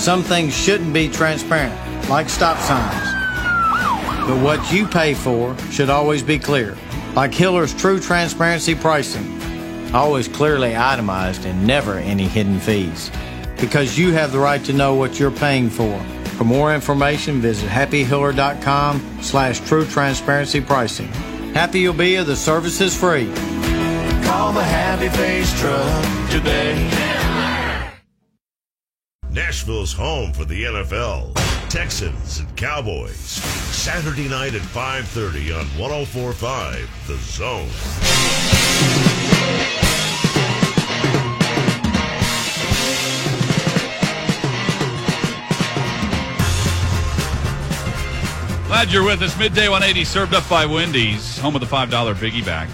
Some things shouldn't be transparent, like stop signs. But what you pay for should always be clear, like Hiller's True Transparency Pricing. Always clearly itemized and never any hidden fees. Because you have the right to know what you're paying for. For more information, visit happyhiller.com/true transparency pricing. Happy you'll be if the service is free. Call the Happy Face Truck today. Nashville's home for the NFL. Texans and Cowboys. Saturday night at 5:30 on 104.5 The Zone. Glad you're with us. Midday 180 served up by Wendy's, home of the $5 Biggie Bag.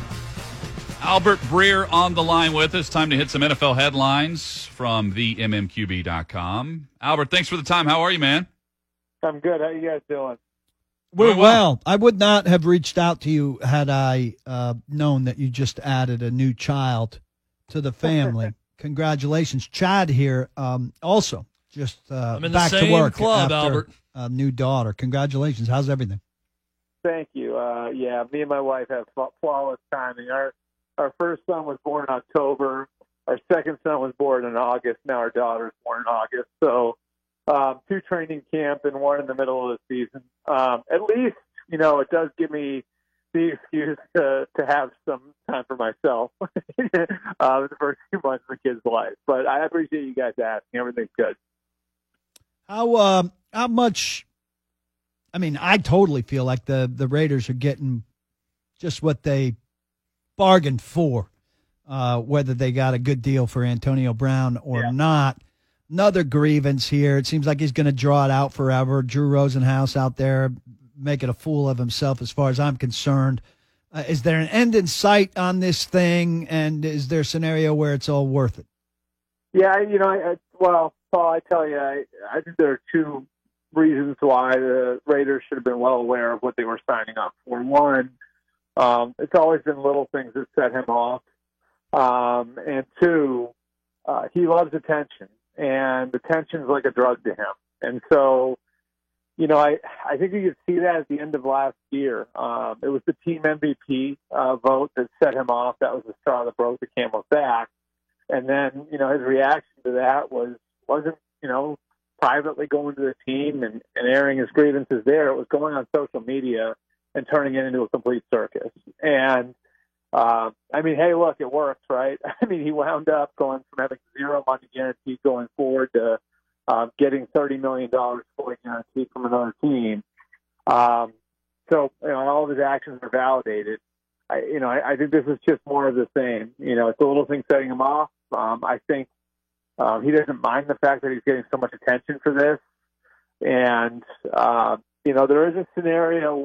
Albert Breer on the line with us. Time to hit some NFL headlines from themmqb.com. Albert, thanks for the time. How are you, man? I'm good. How you guys doing? We're well. I would not have reached out to you had I known that you just added a new child to the family. Congratulations. Chad here also just I'm in back the same to work club, after Albert. a new daughter. Congratulations. How's everything? Thank you. Yeah, me and my wife have flawless timing. Our first son was born in October. Our second son was born in August. Now our daughter's born in August. So 2 training camp and 1 in the middle of the season. At least, it does give me the excuse to have some time for myself the first few months of the kid's life. But I appreciate you guys asking. Everything's good. How much? I mean, I totally feel like the Raiders are getting just what they bargained for, whether they got a good deal for Antonio Brown or not. Another grievance here. It seems like he's going to draw it out forever. Drew Rosenhaus out there making a fool of himself as far as I'm concerned. Is there an end in sight on this thing, and is there a scenario where it's all worth it? Yeah, well, Paul, I tell you, I think there are 2 reasons why the Raiders should have been well aware of what they were signing up for. One, it's always been little things that set him off. And 2, he loves attention, and attention's like a drug to him. And so, I think you could see that at the end of last year. It was the team MVP vote that set him off. That was the straw that broke the camel's back. And then, his reaction to that wasn't, privately going to the team and airing his grievances there. It was going on social media and turning it into a complete circus. And, hey, look, it works, right? He wound up going from having 0 money guaranteed going forward to getting $30 million fully guaranteed from another team. So, all of his actions are validated. I think this is just more of the same. It's a little thing setting him off. I think he doesn't mind the fact that he's getting so much attention for this. And, there is a scenario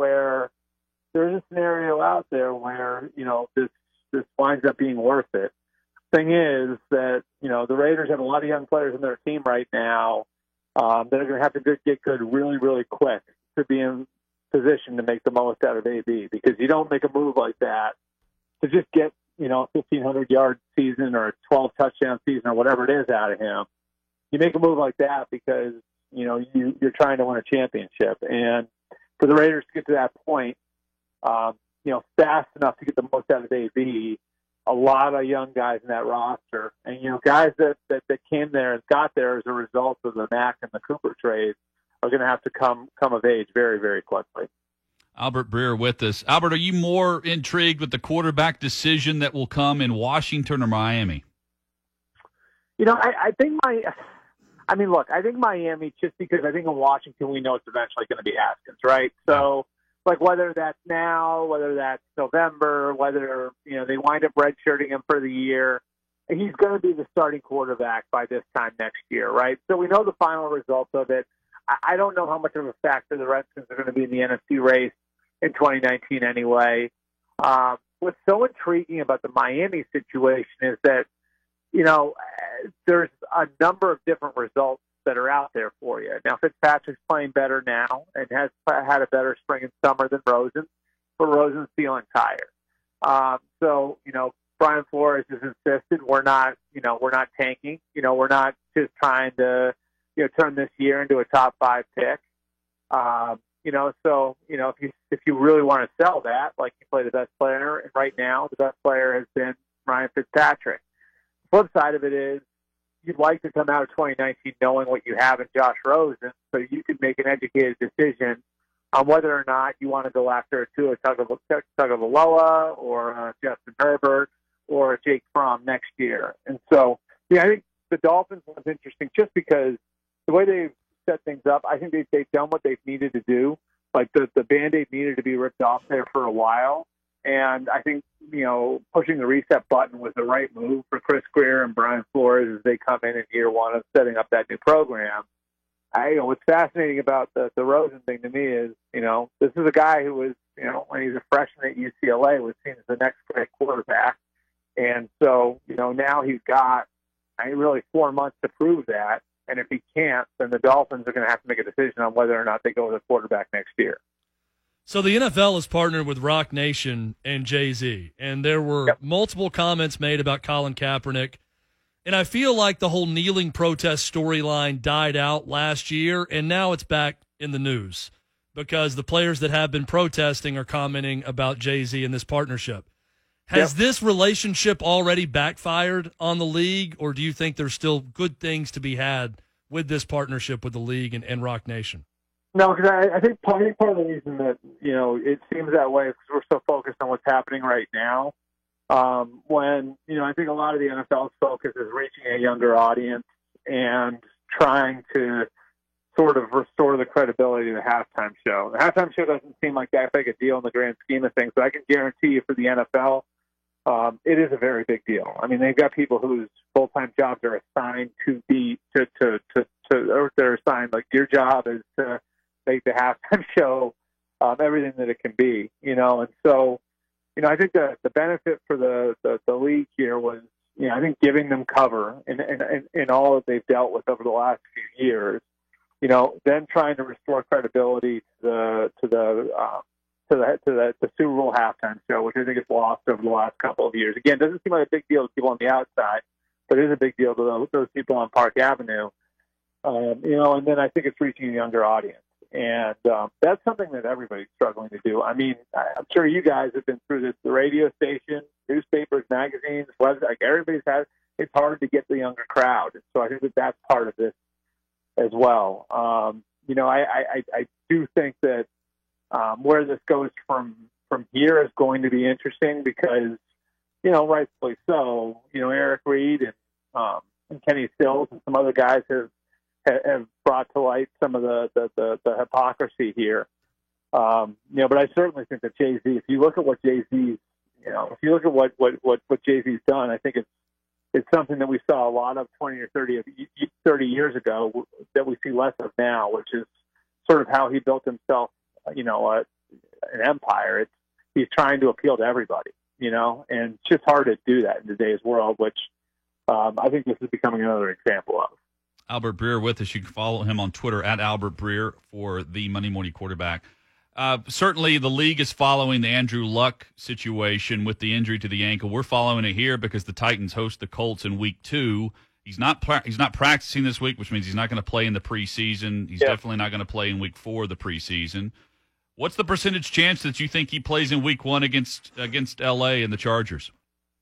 out there where, this winds up being worth it. Thing is that, the Raiders have a lot of young players in their team right now that are going to have to get good really, really quick to be in position to make the most out of AB, because you don't make a move like that to just get, a 1,500-yard season or a 12-touchdown season or whatever it is out of him. You make a move like that because, you're trying to win a championship. And for the Raiders to get to that point, fast enough to get the most out of AB, a lot of young guys in that roster, and guys that came there and got there as a result of the Mack and the Cooper trades are going to have to come of age very, very quickly. Albert Breer with us. Albert, are you more intrigued with the quarterback decision that will come in Washington or Miami? I think I think Miami, just because I think in Washington we know it's eventually going to be Haskins, right? So, whether that's now, whether that's November, whether, they wind up redshirting him for the year, he's going to be the starting quarterback by this time next year, right? So we know the final results of it. I don't know how much of a factor the Redskins are going to be in the NFC race in 2019 anyway. What's so intriguing about the Miami situation is that, there's a number of different results that are out there for you. Now, Fitzpatrick's playing better now and has had a better spring and summer than Rosen, but Rosen's feeling tired. So, Brian Flores has insisted we're not tanking. We're not just trying to, turn this year into a top 5 pick. So if you really want to sell that, like you play the best player, and right now the best player has been Ryan Fitzpatrick. The flip side of it is you'd like to come out of 2019 knowing what you have in Josh Rosen, so you can make an educated decision on whether or not you want to go after a Tua Tagovailoa or Justin Herbert or Jake Fromm next year. And so, I think the Dolphins was interesting just because the way they've set things up, I think they've done what they've needed to do. Like the Band-Aid needed to be ripped off there for a while. And I think, pushing the reset button was the right move for Chris Greer and Brian Flores as they come in year one of setting up that new program. What's fascinating about the Rosen thing to me is, this is a guy who was, when he's a freshman at UCLA, was seen as the next great quarterback. And so, now he's got really 4 months to prove that. And if he can't, then the Dolphins are going to have to make a decision on whether or not they go with a quarterback next year. So the NFL is partnered with Rock Nation and Jay-Z, and there were multiple comments made about Colin Kaepernick. And I feel like the whole kneeling protest storyline died out last year, and now it's back in the news because the players that have been protesting are commenting about Jay-Z and this partnership. Has this relationship already backfired on the league, or do you think there's still good things to be had with this partnership with the league and Rock Nation? No, because I think part of the reason that, it seems that way is because we're so focused on what's happening right now. When, I think a lot of the NFL's focus is reaching a younger audience and trying to sort of restore the credibility of the halftime show. The halftime show doesn't seem like that big a deal in the grand scheme of things, but I can guarantee you for the NFL, it is a very big deal. I mean, they've got people whose full-time jobs are assigned or they're assigned, like, your job is to make the halftime show everything that it can be, and so, I think the benefit for the league here was, I think giving them cover in all that they've dealt with over the last few years, then trying to restore credibility to the Super Bowl halftime show, which I think is lost over the last couple of years. Again, it doesn't seem like a big deal to people on the outside, but it is a big deal to those people on Park Avenue. And then I think it's reaching a younger audience. And that's something that everybody's struggling to do. I mean, I'm sure you guys have been through this, the radio station, newspapers, magazines, websites, like everybody's had, it's hard to get the younger crowd. And so I think that that's part of this as well. I do think that where this goes from here is going to be interesting because, rightfully so, Eric Reed and Kenny Stills and some other guys have brought to light some of the hypocrisy here. But I certainly think that Jay-Z, if you look at what Jay-Z's, if you look at what Jay-Z's done, I think it's something that we saw a lot of 20 or 30 years ago that we see less of now, which is sort of how he built himself, an empire. He's trying to appeal to everybody, and it's just hard to do that in today's world, which I think this is becoming another example of. Albert Breer with us. You can follow him on Twitter at Albert Breer for the Monday Morning Quarterback. Certainly the league is following the Andrew Luck situation with the injury to the ankle. We're following it here because the Titans host the Colts in week 2. He's not practicing this week, which means he's not going to play in the preseason. He's definitely not going to play in week 4 of the preseason. What's the percentage chance that you think he plays in week 1 against LA and the Chargers?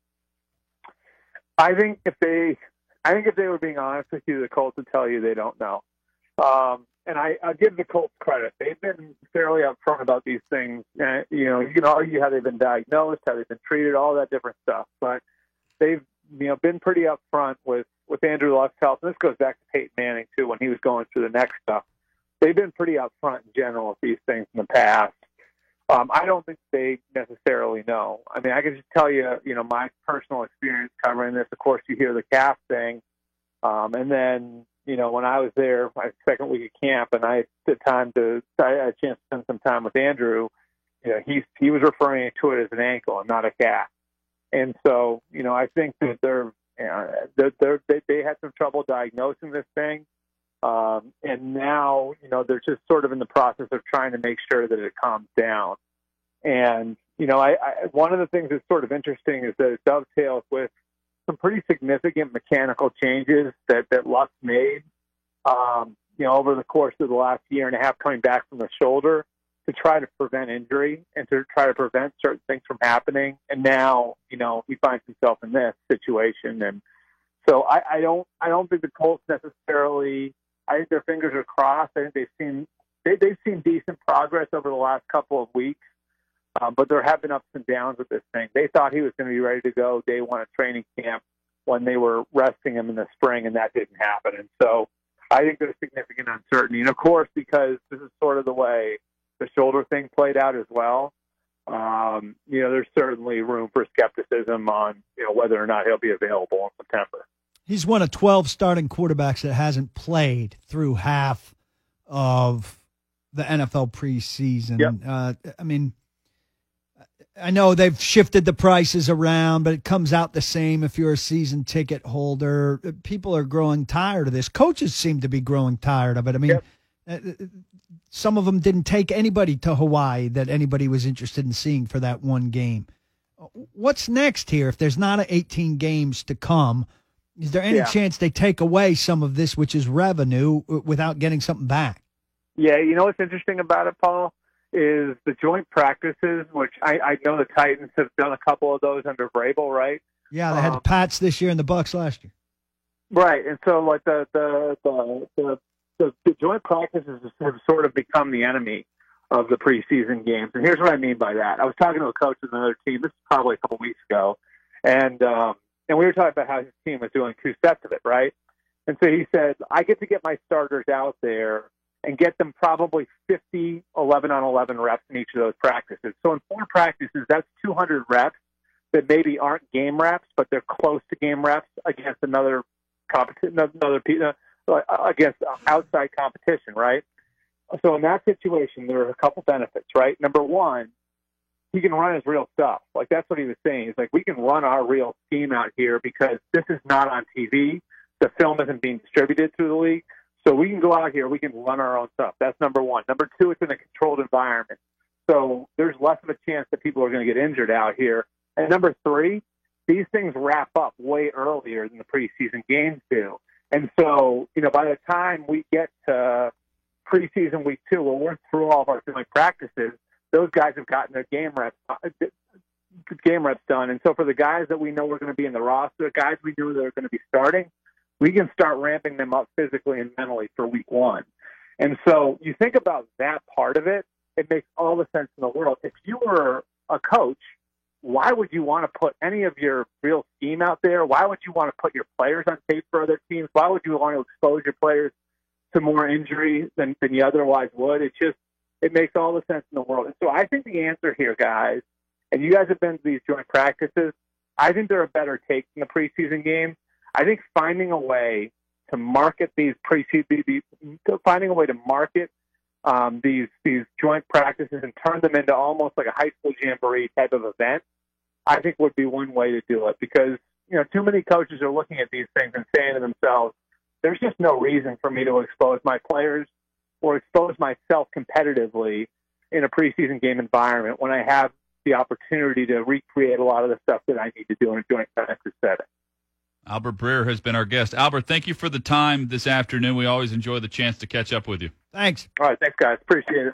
I think if they were being honest with you, the Colts would tell you they don't know. And I give the Colts credit. They've been fairly upfront about these things. You can argue how they've been diagnosed, how they've been treated, all that different stuff. But they've been pretty upfront with Andrew Luck's health. And this goes back to Peyton Manning, too, when he was going through the next stuff. They've been pretty upfront in general with these things in the past. I don't think they necessarily know. I mean, I can just tell you, my personal experience covering this. Of course, you hear the calf thing. And then, when I was there, my second week of camp, and I had a chance to spend some time with Andrew, he was referring to it as an ankle and not a calf. And so, I think that they had some trouble diagnosing this thing. And now, they're just sort of in the process of trying to make sure that it calms down. And, one of the things that's sort of interesting is that it dovetails with some pretty significant mechanical changes that Luck made over the course of the last year and a half coming back from the shoulder to try to prevent injury and to try to prevent certain things from happening. And now, he finds himself in this situation. And so I don't think the Colts necessarily, I think their fingers are crossed. I think they've seen decent progress over the last couple of weeks. But there have been ups and downs with this thing. They thought he was going to be ready to go day one of training camp when they were resting him in the spring, and that didn't happen. And so I think there's significant uncertainty. And, of course, because this is sort of the way the shoulder thing played out as well, there's certainly room for skepticism on, whether or not he'll be available in September. He's one of 12 starting quarterbacks that hasn't played through half of the NFL preseason. Yep. I know they've shifted the prices around, but it comes out the same if you're a season ticket holder. People are growing tired of this. Coaches seem to be growing tired of it. Some of them didn't take anybody to Hawaii that anybody was interested in seeing for that one game. What's next here? If there's not 18 games to come, is there any chance they take away some of this, which is revenue, without getting something back? Yeah, what's interesting about it, Paul, is the joint practices, which I know the Titans have done a couple of those under Vrabel, right? Yeah, they had the Pats this year and the Bucs last year. Right, and so like the joint practices have sort of become the enemy of the preseason games. And here's what I mean by that. I was talking to a coach of another team. This is probably a couple weeks ago, and we were talking about how his team was doing 2 sets of it, right? And so he said, I get to get my starters out there and get them probably 50 11-on-11 reps in each of those practices. So in 4 practices, that's 200 reps that maybe aren't game reps, but they're close to game reps against against outside competition, right? So in that situation, there are a couple benefits, right? Number one, he can run his real stuff. Like, that's what he was saying. He's like, we can run our real scheme out here because this is not on TV. The film isn't being distributed through the league. So we can go out here, we can run our own stuff. That's number one. Number two, it's in a controlled environment. So there's less of a chance that people are going to get injured out here. And number three, these things wrap up way earlier than the preseason games do. And so, by the time we get to preseason week 2, where we're through all of our joint practices, those guys have gotten their game reps done. And so for the guys that we know are going to be in the roster, guys we know that are going to be starting, we can start ramping them up physically and mentally for week 1. And so you think about that part of it, it makes all the sense in the world. If you were a coach, why would you want to put any of your real scheme out there? Why would you want to put your players on tape for other teams? Why would you want to expose your players to more injury than you otherwise would? It makes all the sense in the world. And so I think the answer here, guys, and you guys have been to these joint practices, I think there are better takes in the preseason game. I think finding a way to market these joint practices and turn them into almost like a high school jamboree type of event, I think would be one way to do it. Because, too many coaches are looking at these things and saying to themselves, there's just no reason for me to expose my players or expose myself competitively in a preseason game environment when I have the opportunity to recreate a lot of the stuff that I need to do in a joint practice setting. Albert Breer has been our guest. Albert, thank you for the time this afternoon. We always enjoy the chance to catch up with you. Thanks. All right. Thanks, guys. Appreciate it.